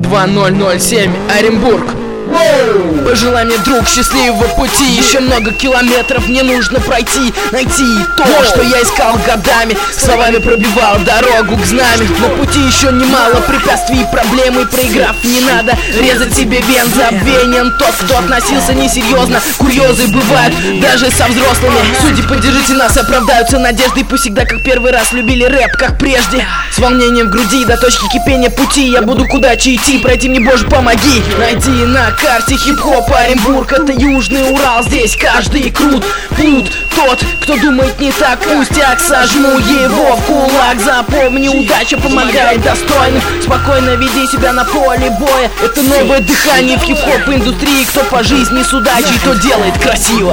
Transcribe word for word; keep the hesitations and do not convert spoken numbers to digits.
два ноль ноль семь, Оренбург. Пожелай мне, друг, счастливого пути. Еще много километров мне нужно пройти, найти то, что я искал годами. Словами пробивал дорогу к знамени. На пути еще немало препятствий и проблем, и проиграв, не надо резать себе вен. Забвенен тот, кто относился несерьезно. Курьезы бывают даже со взрослыми. Судьи, поддержите нас, оправдаются надежды. Пусть всегда как первый раз любили рэп, как прежде. С волнением в груди до точки кипения пути. Я буду к удаче идти, пройти мне, Боже, помоги. Найди на карте хип-хоп Оренбург, это Южный Урал. Здесь каждый крут, плут. Тот, кто думает не так, пустяк, сожму его в кулак. Запомни, удача помогает достойным. Спокойно веди себя на поле боя. Это новое дыхание в хип-хоп индустрии. Кто по жизни с удачей, то делает красиво.